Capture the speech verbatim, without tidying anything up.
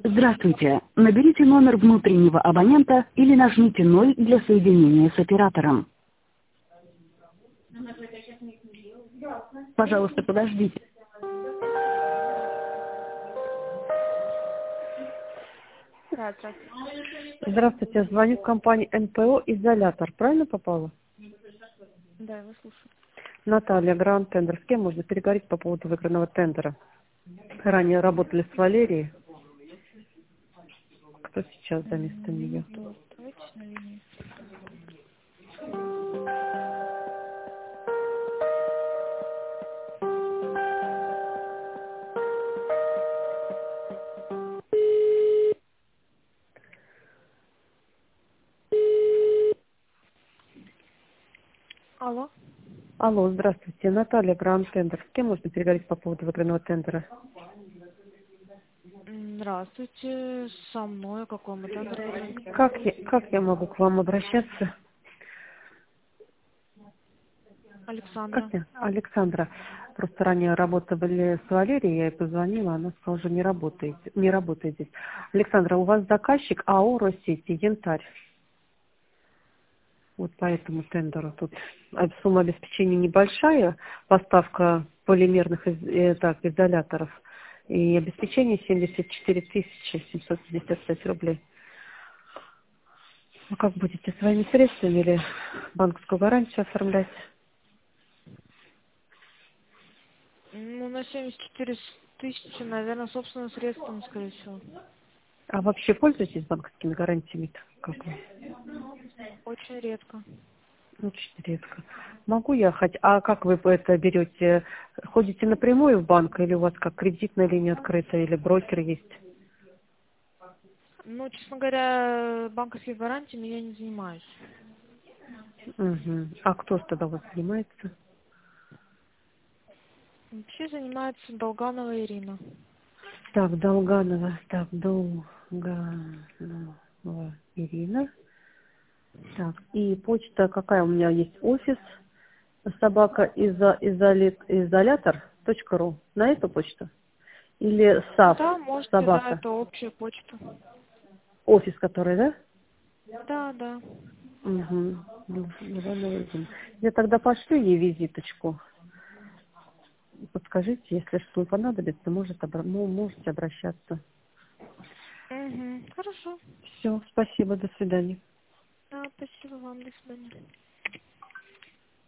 Здравствуйте. Наберите номер внутреннего абонента или нажмите ноль для соединения с оператором. Пожалуйста, подождите. Да, здравствуйте. Здравствуйте, звоню в компанию эн пэ о «Изолятор». Правильно попала? Да, я вас слушаю. Наталья, Гранд Тендер. С кем можно переговорить по поводу выигранного тендера? Ранее работали с Валерией. Кто сейчас за место нее? Минуту, оставайтесь на линии. Алло. Алло, здравствуйте. Наталья, Гранд Тендер. С кем можно переговорить по поводу выигранного тендера? Здравствуйте, со мной, какой мы тендер выиграли? Как я, как я могу к вам обращаться? Как Александра. я? Александра. Просто ранее работали с Валерией, я ей позвонила, она сказала, что не работает, не работает здесь. Александра, у вас заказчик АО «Россети», «Янтарь». Вот по этому тендеру тут а сумма обеспечения небольшая, поставка полимерных из- э, так, изоляторов, и обеспечение семьдесят четыре тысячи семьсот пятьдесят пять рублей. Ну как будете, своими средствами или банковскую гарантию оформлять? Ну, на семьдесят четыре тысячи, наверное, собственным средством, скорее всего. А вообще пользуетесь банковскими гарантиями-то? Как вы? Очень редко. Очень редко. Могу я хоть... А как вы это берете? Ходите напрямую в банк или у вас как кредитная линия открыта или брокер есть? Ну, честно говоря, банковских гарантиями я не занимаюсь. Угу. А кто тогда у вас занимается? Вообще занимается Долганова Ирина. Так, Долганова. Так, Долганова Ирина. Так, и почта какая у меня есть? Офис собака изо, изолит, изолятор точка ру. На эту почту? Или САФ Да, можете, да, собака? это общая почта. Офис который, да? Да, да. Угу. Я тогда пошлю ей визиточку. Подскажите, если что понадобится, может, обра- ну, можете обращаться. Угу. Хорошо. Все, спасибо, до свидания. Да, спасибо вам, до свидания.